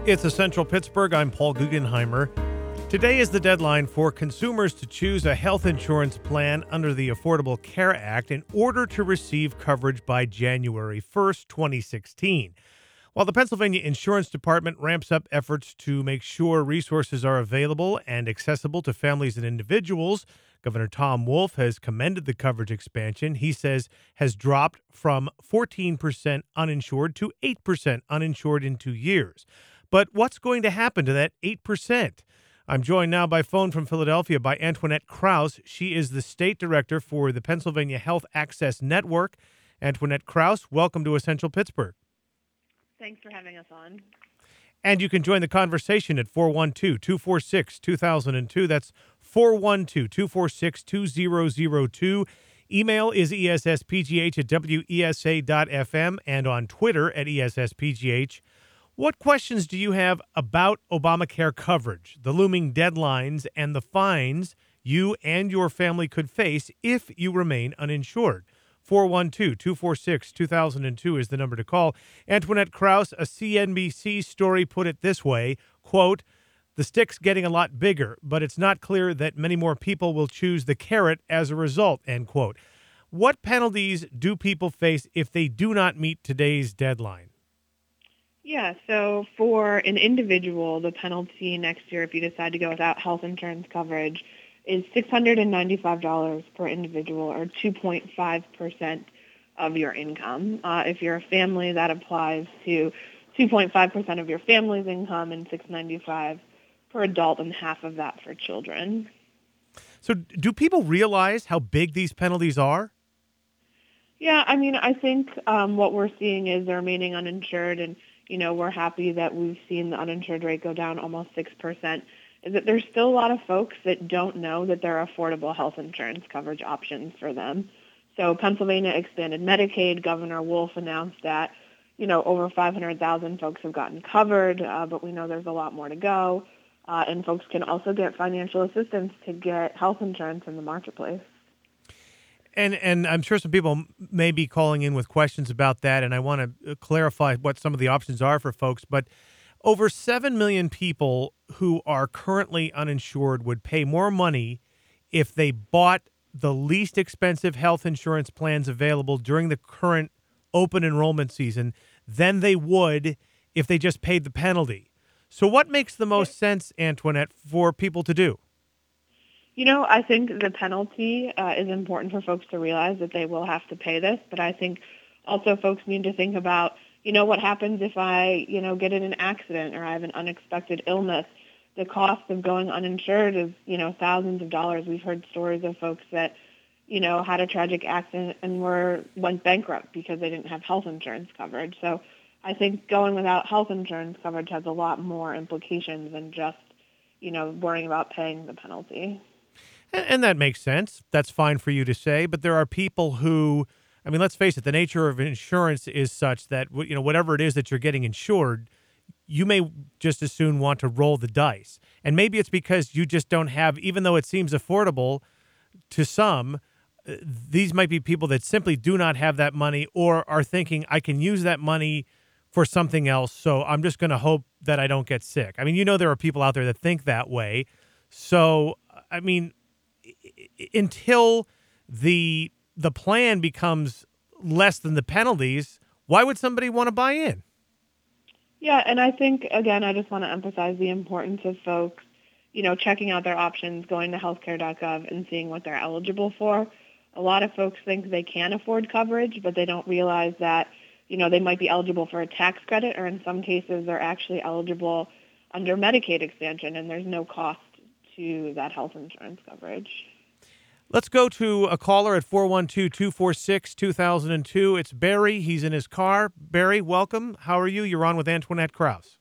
It's Essential Pittsburgh. I'm Paul Guggenheimer. Today is the deadline for consumers to choose a health insurance plan under the Affordable Care Act in order to receive coverage by January 1st, 2016. While the Pennsylvania Insurance Department ramps up efforts to make sure resources are available and accessible to families and individuals, Governor Tom Wolf has commended the coverage expansion he says has dropped from 14% uninsured to 8% uninsured in 2 years. But what's going to happen to that 8%? I'm joined now by phone from Philadelphia by Antoinette Kraus. She is the state director for the Pennsylvania Health Access Network. Antoinette Kraus, welcome to Essential Pittsburgh. Thanks for having us on. And you can join the conversation at 412-246-2002. That's 412-246-2002. Email is esspgh@wesa.fm and on Twitter at esspgh. What questions do you have about Obamacare coverage, the looming deadlines, and the fines you and your family could face if you remain uninsured? 412-246-2002 is the number to call. Antoinette Kraus, a CNBC story put it this way, quote, "The stick's getting a lot bigger, but it's not clear that many more people will choose the carrot as a result," end quote. What penalties do people face if they do not meet today's deadline? Yeah, so for an individual, the penalty next year if you decide to go without health insurance coverage is $695 per individual, or 2.5% of your income. If you're a family, that applies to 2.5% of your family's income, and $695 per adult, and half of that for children. So do people realize how big these penalties are? Yeah, I mean, I think what we're seeing is they're remaining uninsured, and we're happy that we've seen the uninsured rate go down almost 6%, is that there's still a lot of folks that don't know that there are affordable health insurance coverage options for them. So Pennsylvania expanded Medicaid. Governor Wolf announced that, over 500,000 folks have gotten covered, but we know there's a lot more to go. And folks can also get financial assistance to get health insurance in the marketplace. And I'm sure some people may be calling in with questions about that, and I want to clarify what some of the options are for folks. But over 7 million people who are currently uninsured would pay more money if they bought the least expensive health insurance plans available during the current open enrollment season than they would if they just paid the penalty. So what makes the most sense, Antoinette, for people to do? I think the penalty is important for folks to realize that they will have to pay this, but I think also folks need to think about, what happens if I, get in an accident or I have an unexpected illness. The cost of going uninsured is, thousands of dollars. We've heard stories of folks that, had a tragic accident and went bankrupt because they didn't have health insurance coverage. So I think going without health insurance coverage has a lot more implications than just, worrying about paying the penalty. And that makes sense. That's fine for you to say. But there are people who, I mean, let's face it, the nature of insurance is such that, whatever it is that you're getting insured, you may just as soon want to roll the dice. And maybe it's because you just don't have, even though it seems affordable to some, these might be people that simply do not have that money or are thinking, I can use that money for something else, so I'm just going to hope that I don't get sick. I mean, there are people out there that think that way. So, I mean, until the plan becomes less than the penalties, why would somebody want to buy in? Yeah, and I think, again, I just want to emphasize the importance of folks, checking out their options, going to healthcare.gov and seeing what they're eligible for. A lot of folks think they can afford coverage, but they don't realize that, they might be eligible for a tax credit, or in some cases they're actually eligible under Medicaid expansion, and there's no cost to that health insurance coverage. Let's go to a caller at 412-246-2002. It's Barry. He's in his car. Barry, welcome. How are you? You're on with Antoinette Kraus.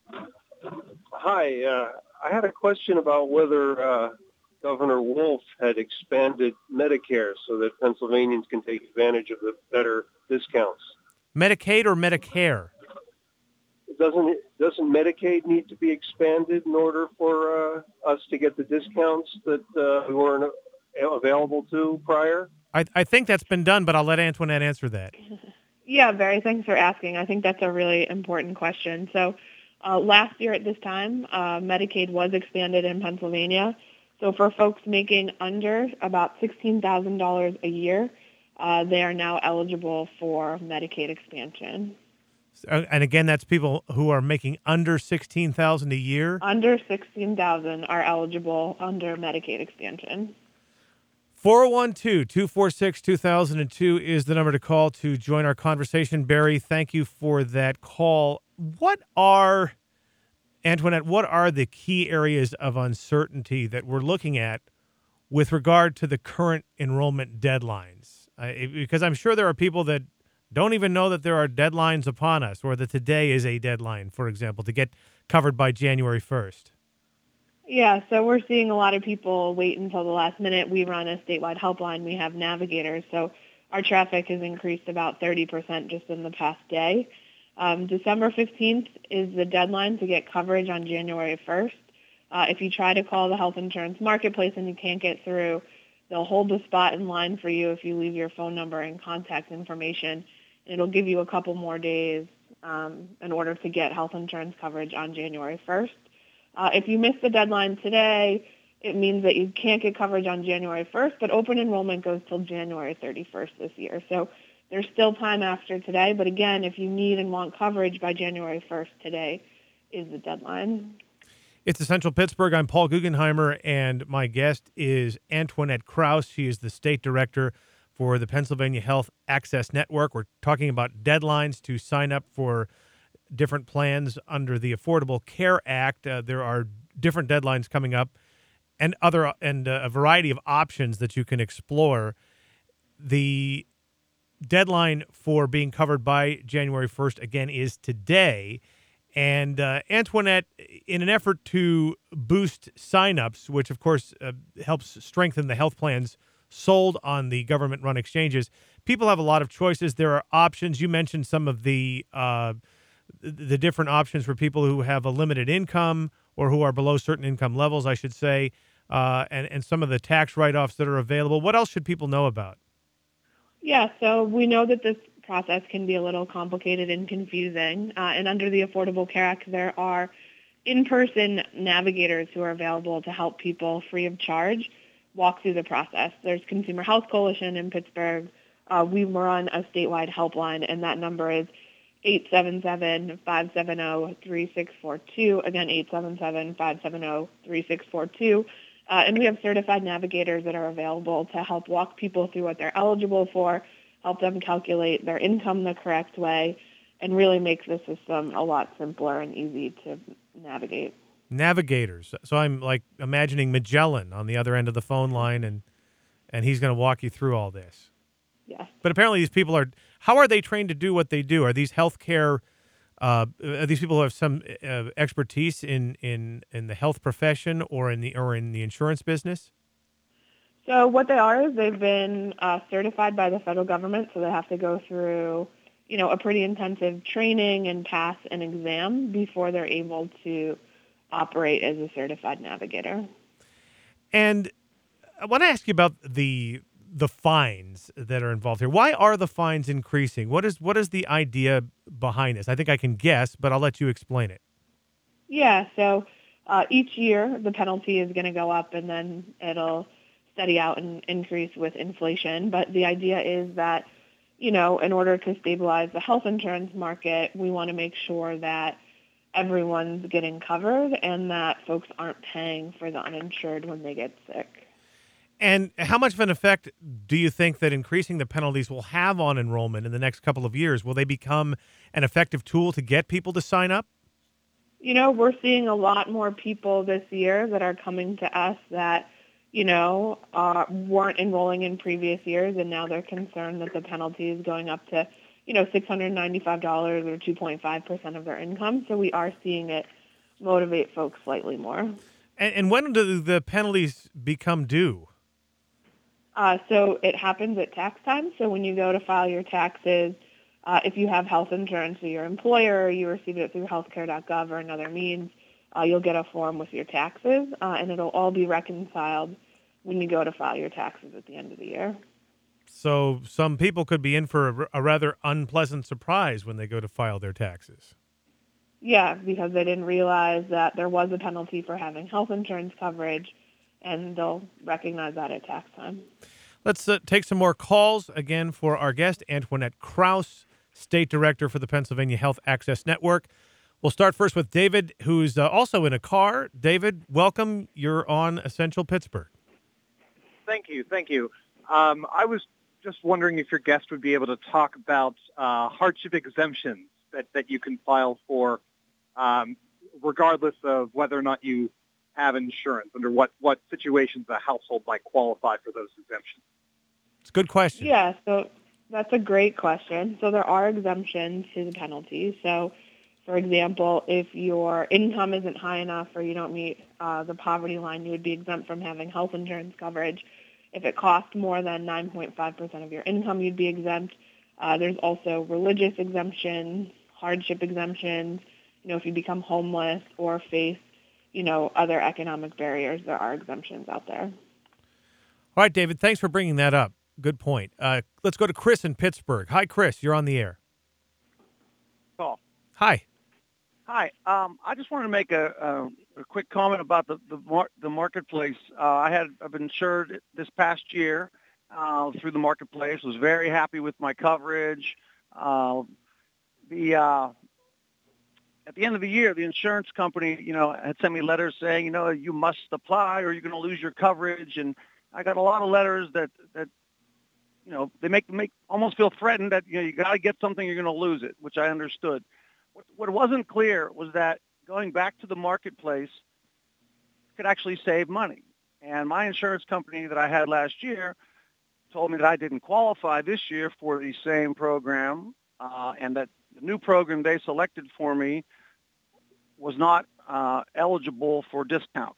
Hi. I had a question about whether Governor Wolf had expanded Medicare so that Pennsylvanians can take advantage of the better discounts. Medicaid or Medicare? Doesn't Medicaid need to be expanded in order for us to get the discounts that we weren't available to prior? I think that's been done, but I'll let Antoinette answer that. Yeah, Barry, thanks for asking. I think that's a really important question. So Last year at this time, Medicaid was expanded in Pennsylvania. So for folks making under about $16,000 a year, they are now eligible for Medicaid expansion. And again, that's people who are making under $16,000 a year. Under $16,000 are eligible under Medicaid expansion. 412-246-2002 is the number to call to join our conversation. Barry, thank you for that call. Antoinette, what are the key areas of uncertainty that we're looking at with regard to the current enrollment deadlines? Because I'm sure there are people that don't even know that there are deadlines upon us, or that today is a deadline, for example, to get covered by January 1st. Yeah, so we're seeing a lot of people wait until the last minute. We run a statewide helpline. We have navigators. So our traffic has increased about 30% just in the past day. December 15th is the deadline to get coverage on January 1st. If you try to call the health insurance marketplace and you can't get through, they'll hold the spot in line for you if you leave your phone number and contact information. It'll give you a couple more days in order to get health insurance coverage on January 1st. If you miss the deadline today, it means that you can't get coverage on January 1st, but open enrollment goes till January 31st this year. So there's still time after today. But again, if you need and want coverage by January 1st, today is the deadline. It's Essential Pittsburgh. I'm Paul Guggenheimer, and my guest is Antoinette Krause. She is the state director for the Pennsylvania Health Access Network. We're talking about deadlines to sign up for different plans under the Affordable Care Act. There are different deadlines coming up, and a variety of options that you can explore. The deadline for being covered by January 1st again is today. And Antoinette, in an effort to boost signups, which of course helps strengthen the health plans sold on the government-run exchanges, people have a lot of choices. There are options. You mentioned some of the different options for people who have a limited income or who are below certain income levels, I should say, and some of the tax write-offs that are available. What else should people know about? Yeah, so we know that this process can be a little complicated and confusing. And under the Affordable Care Act, there are in-person navigators who are available to help people free of charge walk through the process. There's Consumer Health Coalition in Pittsburgh. We run a statewide helpline, and that number is 877-570-3642. Again, 877-570-3642. And we have certified navigators that are available to help walk people through what they're eligible for, help them calculate their income the correct way, and really make the system a lot simpler and easy to navigate. Navigators. So I'm like imagining Magellan on the other end of the phone line, and he's going to walk you through all this. Yes. But apparently these people how are they trained to do what they do? Are these healthcare, are these people who have some expertise in the health profession or in the insurance business? So what they are is they've been certified by the federal government, so they have to go through, a pretty intensive training and pass an exam before they're able to operate as a certified navigator. And I want to ask you about the fines that are involved here. Why are the fines increasing? What is the idea behind this? I think I can guess, but I'll let you explain it. Yeah, so each year the penalty is going to go up, and then it'll steady out and increase with inflation. But the idea is that, in order to stabilize the health insurance market, we want to make sure that everyone's getting covered and that folks aren't paying for the uninsured when they get sick. And how much of an effect do you think that increasing the penalties will have on enrollment in the next couple of years? Will they become an effective tool to get people to sign up? We're seeing a lot more people this year that are coming to us that, weren't enrolling in previous years, and now they're concerned that the penalty is going up to, $695 or 2.5% of their income. So we are seeing it motivate folks slightly more. And when do the penalties become due? So it happens at tax time. So when you go to file your taxes, if you have health insurance through your employer, or you receive it through healthcare.gov or another means, you'll get a form with your taxes, and it'll all be reconciled when you go to file your taxes at the end of the year. So some people could be in for a rather unpleasant surprise when they go to file their taxes. Yeah, because they didn't realize that there was a penalty for having health insurance coverage, and they'll recognize that at tax time. Let's take some more calls again for our guest, Antoinette Kraus, State Director for the Pennsylvania Health Access Network. We'll start first with David, who's also in a car. David, welcome. You're on Essential Pittsburgh. Thank you. I was just wondering if your guest would be able to talk about hardship exemptions that you can file for, regardless of whether or not you have insurance, under what situations a household might qualify for those exemptions. It's a good question. Yeah, so that's a great question. So there are exemptions to the penalty. So, for example, if your income isn't high enough or you don't meet the poverty line, you would be exempt from having health insurance coverage. If it costs more than 9.5% of your income, you'd be exempt. There's also religious exemptions, hardship exemptions. If you become homeless or face, other economic barriers, there are exemptions out there. All right, David, thanks for bringing that up. Good point. Let's go to Chris in Pittsburgh. Hi, Chris. You're on the air. Call. Hi. Hi. I just wanted to make a quick comment about the marketplace. I've been insured this past year through the marketplace. Was very happy with my coverage. At the end of the year, the insurance company, had sent me letters saying, you must apply or you're going to lose your coverage. And I got a lot of letters that they make almost feel threatened that, you got to get something, you're going to lose it, which I understood. What wasn't clear was that going back to the marketplace could actually save money. And my insurance company that I had last year told me that I didn't qualify this year for the same program, and that the new program they selected for me was not eligible for discounts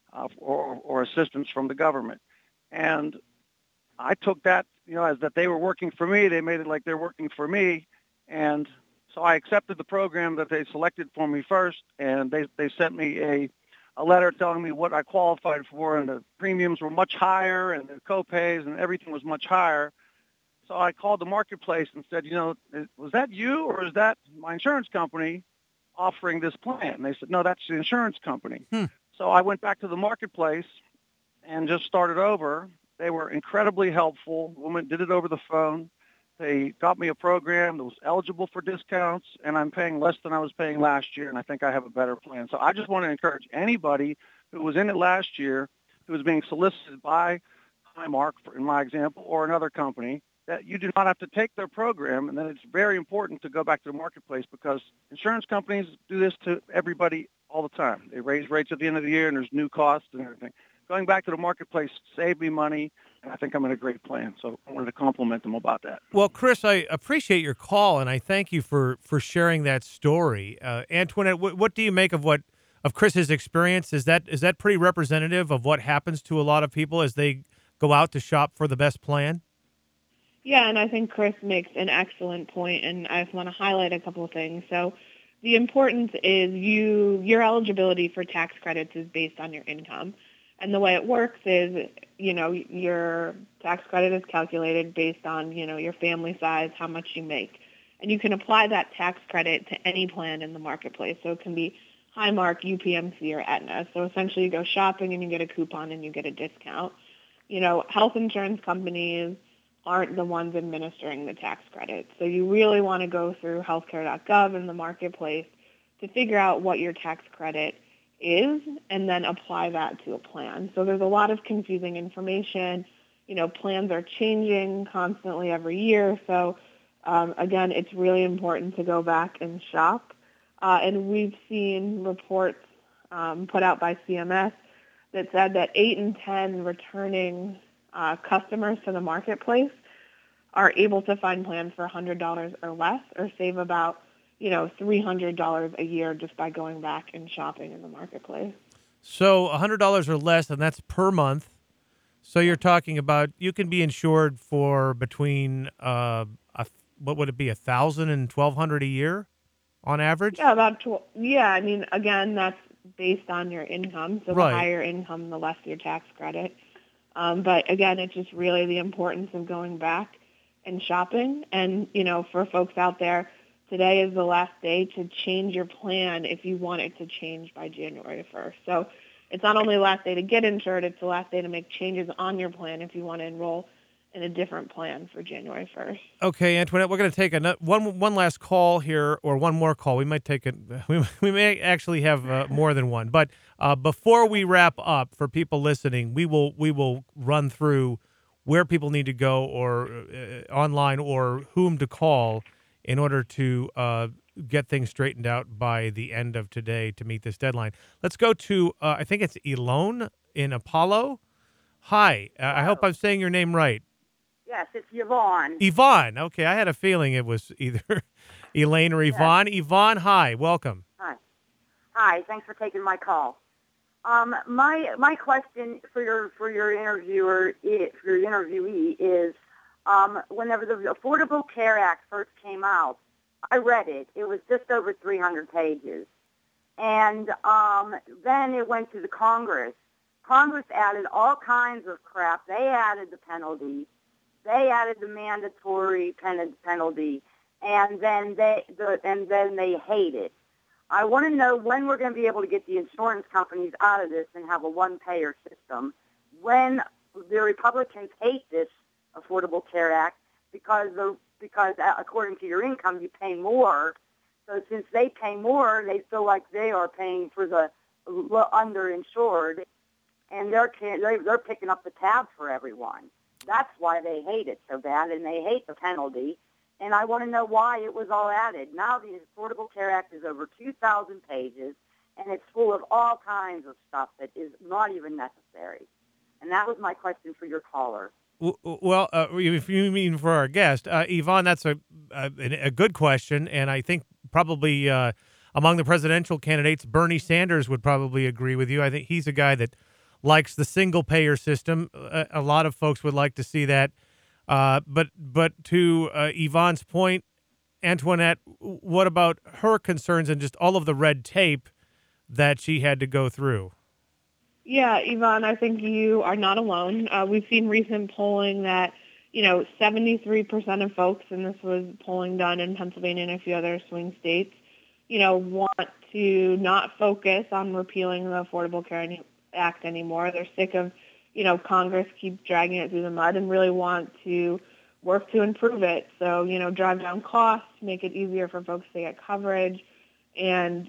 or assistance from the government. And I took that, as that they were working for me. They made it like they're working for me. And so I accepted the program that they selected for me first, and they sent me a letter telling me what I qualified for, and the premiums were much higher, and the co-pays and everything was much higher. So I called the marketplace and said, was that you or is that my insurance company offering this plan? And they said, no, that's the insurance company. So I went back to the marketplace and just started over. They were incredibly helpful. The woman did it over the phone. They got me a program that was eligible for discounts, and I'm paying less than I was paying last year, and I think I have a better plan. So I just want to encourage anybody who was in it last year, who was being solicited by Highmark, in my example, or another company, that you do not have to take their program, and then it's very important to go back to the marketplace because insurance companies do this to everybody all the time. They raise rates at the end of the year, and there's new costs and everything. Going back to the marketplace saved me money, and I think I'm in a great plan. So I wanted to compliment them about that. Well, Chris, I appreciate your call, and I thank you for sharing that story. Antoinette, what do you make of Chris's experience? Is that pretty representative of what happens to a lot of people as they go out to shop for the best plan? Yeah, and I think Chris makes an excellent point, and I just want to highlight a couple of things. So the importance is your eligibility for tax credits is based on your income. And the way it works is, your tax credit is calculated based on, your family size, how much you make. And you can apply that tax credit to any plan in the marketplace. So it can be Highmark, UPMC, or Aetna. So essentially you go shopping and you get a coupon and you get a discount. Health insurance companies aren't the ones administering the tax credit. So you really want to go through healthcare.gov in the marketplace to figure out what your tax credit is and then apply that to a plan. So there's a lot of confusing information. Plans are changing constantly every year. So again, it's really important to go back and shop. And we've seen reports put out by CMS that said that 8 in 10 returning customers to the marketplace are able to find plans for $100 or less or save about, $300 a year just by going back and shopping in the marketplace. So $100 or less, and that's per month. So you're talking about you can be insured for between, what would it be, $1,000 and $1,200 a year on average? Yeah, again, that's based on your income. So right. The higher income, the less your tax credit. But again, it's just really the importance of going back and shopping. And, for folks out there, today is the last day to change your plan if you want it to change by January 1st. So it's not only the last day to get insured, it's the last day to make changes on your plan if you want to enroll in a different plan for January 1st. Okay, Antoinette, we're going to take one last call here, or one more call. We might take it. We may actually have more than one. But before we wrap up, for people listening, we will run through where people need to go, or online, or whom to call in order to get things straightened out by the end of today to meet this deadline. Let's go to I think it's Elone in Apollo. Hi, I hope I'm saying your name right. Yes, it's Yvonne. Yvonne. Okay, I had a feeling it was either Elaine or Yvonne. Yes. Yvonne, hi, welcome. Hi, thanks for taking my call. My question for your interviewee is, whenever the Affordable Care Act first came out, I read it. It was just over 300 pages, and then it went to the Congress. Congress added all kinds of crap. They added the penalties. They added the mandatory penalty, and then they hate it. I want to know when we're going to be able to get the insurance companies out of this and have a one-payer system. When the Republicans hate this Affordable Care Act because according to your income you pay more. So since they pay more, they feel like they are paying for the underinsured, and they're picking up the tab for everyone. That's why they hate it so bad, and they hate the penalty. And I want to know why it was all added. Now the Affordable Care Act is over 2,000 pages, and it's full of all kinds of stuff that is not even necessary. And that was my question for your caller. Well, if you mean for our guest, Yvonne, that's a good question, and I think probably among the presidential candidates, Bernie Sanders would probably agree with you. I think he's a guy that likes the single-payer system. A lot of folks would like to see that. But to Yvonne's point, Antoinette, what about her concerns and just all of the red tape that she had to go through? Yeah, Yvonne, I think you are not alone. We've seen recent polling that, 73% of folks, and this was polling done in Pennsylvania and a few other swing states, want to not focus on repealing the Affordable Care Act anymore. They're sick of, Congress keep dragging it through the mud and really want to work to improve it. So, drive down costs, make it easier for folks to get coverage, and,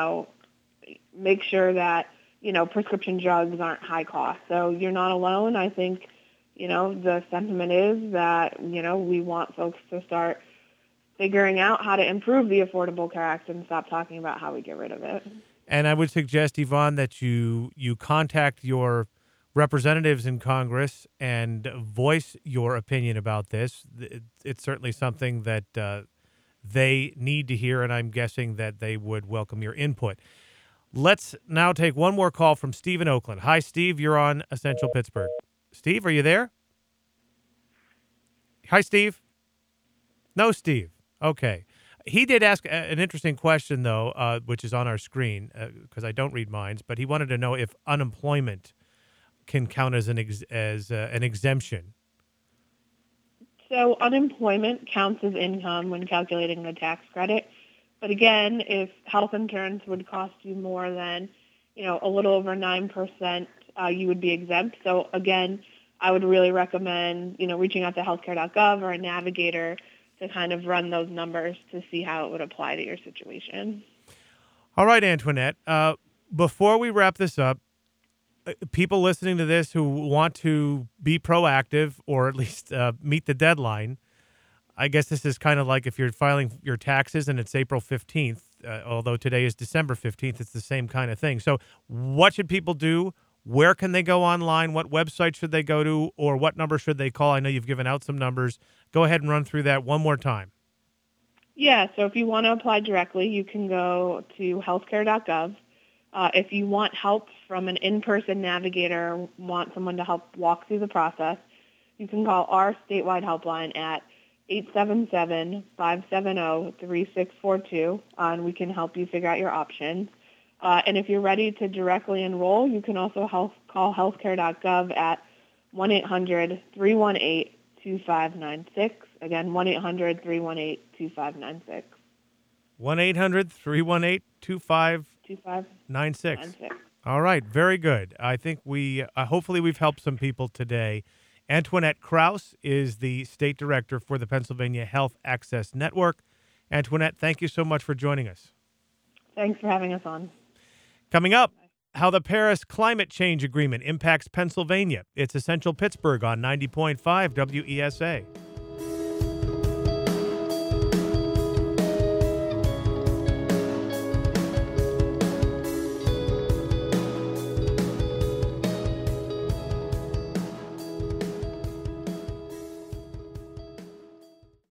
make sure that, prescription drugs aren't high cost. So you're not alone. I think, the sentiment is that, we want folks to start figuring out how to improve the Affordable Care Act and stop talking about how we get rid of it. And I would suggest, Yvonne, that you contact your representatives in Congress and voice your opinion about this. It's certainly something that they need to hear, and I'm guessing that they would welcome your input. Let's now take one more call from Steve in Oakland. Hi, Steve. You're on Essential Pittsburgh. Steve, are you there? Hi, Steve. No, Steve. Okay. He did ask an interesting question, though, which is on our screen, because I don't read minds, but he wanted to know if unemployment can count as an exemption. So unemployment counts as income when calculating the tax credit. But again, if health insurance would cost you more than, a little over 9%, you would be exempt. So again, I would really recommend, reaching out to healthcare.gov or a navigator to kind of run those numbers to see how it would apply to your situation. All right, Antoinette. Before we wrap this up, people listening to this who want to be proactive or at least meet the deadline, I guess this is kind of like if you're filing your taxes and it's April 15th, although today is December 15th, it's the same kind of thing. So what should people do? Where can they go online? What website should they go to? Or what number should they call? I know you've given out some numbers. Go ahead and run through that one more time. Yeah, so if you want to apply directly, you can go to healthcare.gov. If you want help from an in-person navigator, want someone to help walk through the process, you can call our statewide helpline at 877-570-3642, and we can help you figure out your options. And if you're ready to directly enroll, you can also call healthcare.gov at 1-800-318-2596. Again, 1-800-318-2596. 1-800-318-2596. All right, very good. I think hopefully we've helped some people today. Antoinette Kraus is the state director for the Pennsylvania Health Access Network. Antoinette, thank you so much for joining us. Thanks for having us on. Coming up, how the Paris Climate Change Agreement impacts Pennsylvania. It's Essential Pittsburgh on 90.5 WESA.